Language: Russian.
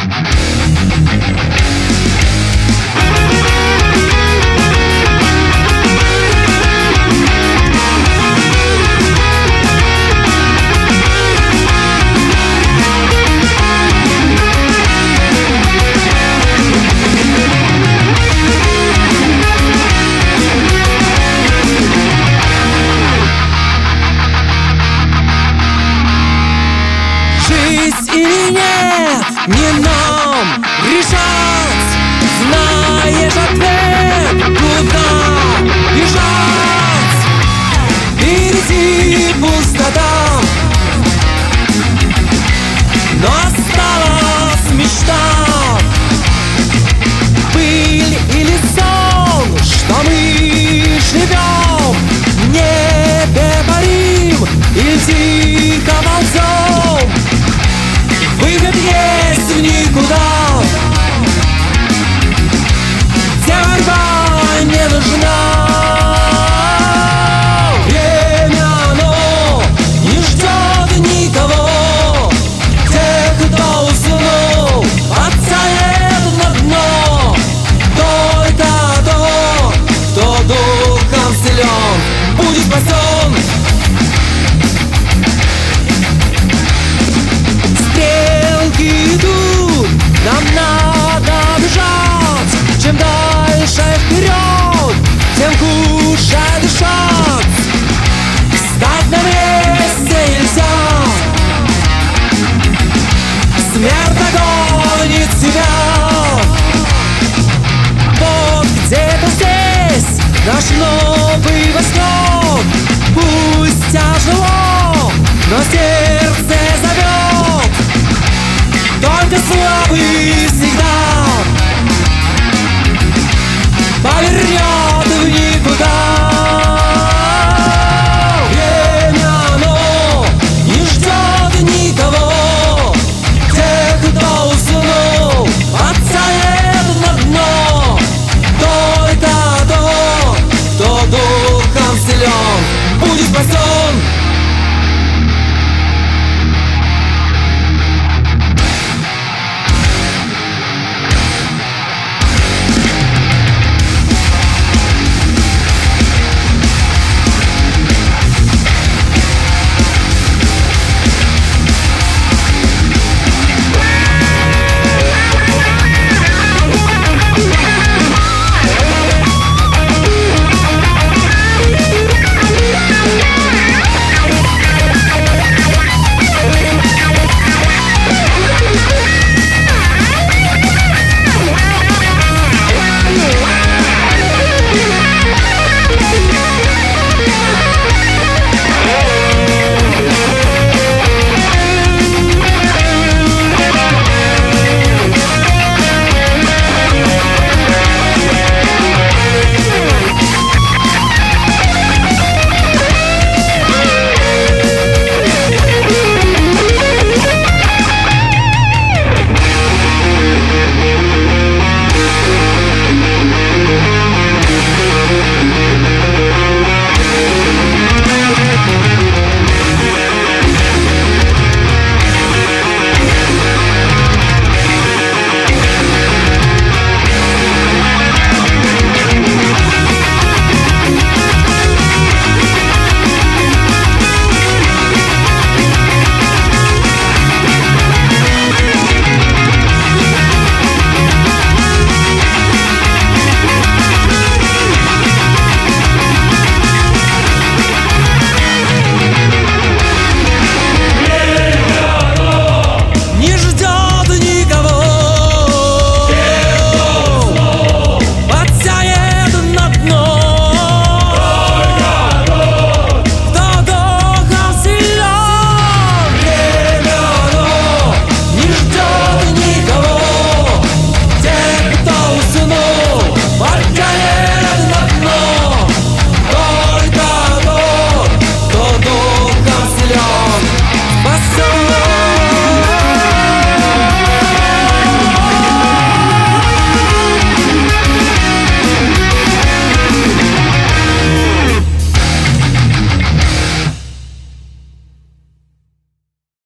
Или нет, не нам решать. Знаешь ответ, куда бежать. Впереди пустота, но осталась мечта. Пыль или сон, что мы живем, в небе парим или тихо ползем. Выход есть в никуда, где борьба не нужна. Время оно не ждет никого. Тех, кто уснул, отцает на дно. Только тот, кто духом силен, будет спасен. Идут, нам надо бежать. Чем дальше вперед, тем хуже дышать. Стать на месте нельзя. Смерть догонит тебя. Вот где-то здесь наш новый восход. Пусть тяжело, но здесь